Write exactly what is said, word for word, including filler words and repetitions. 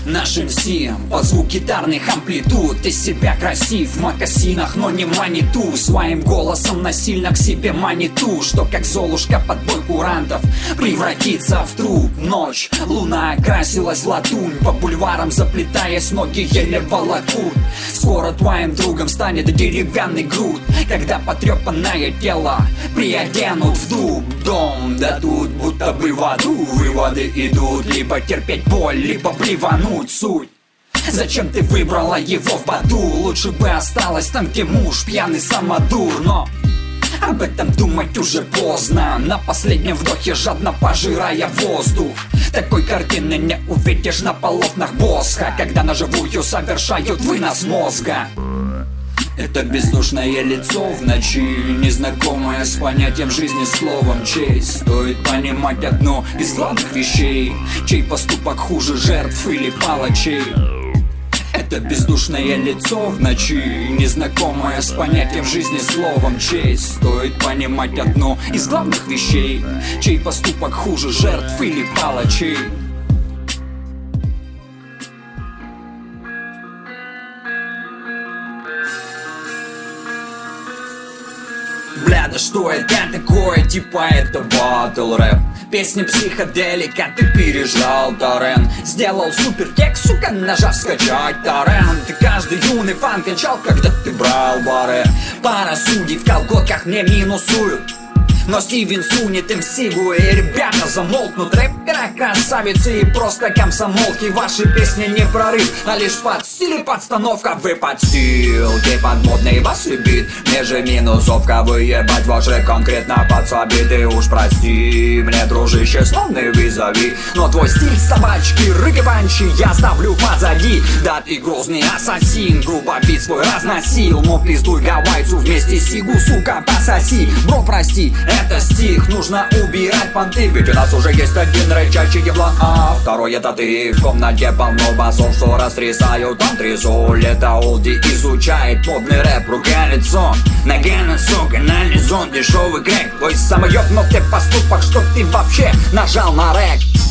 Наш эм си под звук гитарных амплитуд из себя красив в мокасинах, но не маниту. Своим голосом насильно к себе маниту, что как золушка под бой курантов превратится в труп. Ночь, луна окрасилась в латунь, по бульварам заплетаясь, ноги еле волокут. Скоро твоим другом станет деревянный груд, когда потрепанное тело приоденут в дуб. Дом, да тут будто бы в аду выводы идут: либо терпеть боль, либо блевануть. Суть: зачем ты выбрала его в баду? Лучше бы осталась там, где муж пьяный самодур. Но об этом думать уже поздно, на последнем вдохе жадно пожирая воздух. Такой картины не увидишь на полотнах Босха, когда на живую совершают вынос мозга. Это бездушное лицо в ночи, незнакомое с понятием жизни словом честь. Стоит понимать одно из главных вещей: чей поступок хуже жертв или палачей. Это бездушное лицо в ночи, незнакомое с понятием жизни словом честь. Стоит понимать одно из главных вещей: чей поступок хуже жертв или палачей. Бля, да что это такое? Типа это батл рэп, песни психоделика, ты пережрал торрент. Сделал супер текст, сука, нажав скачать торрент. И каждый юный фан кончал, когда ты брал баре. Пара судей в колготках не минусуют, но Стивен сунет им сигу, и ребята замолкнут. Рэпера красавицы и просто комсомолки. Ваши песни не прорыв, а лишь под стиль и подстановка. Вы подстилки, под модный бас и бит. Мне же минусовка, выебать ваш рэп конкретно под собит. И уж прости мне, дружище, словный вызови, но твой стиль собачки, рыки панчи я ставлю позади. Да ты грозный ассасин, грубо бит свой разносил. Но пиздуй гавайцу вместе сигу, сука, пососи. Бро, прости, это стих, нужно убирать понты, ведь у нас уже есть один рычащий еблан, а второй это ты. В комнате полно басов, что растрясают антресоль. Это олди изучает модный рэп, рука-лицо, нога на сука, анализон, дешевый крэк. Твой самый ёбнутый поступок, что ты вообще нажал на рэк.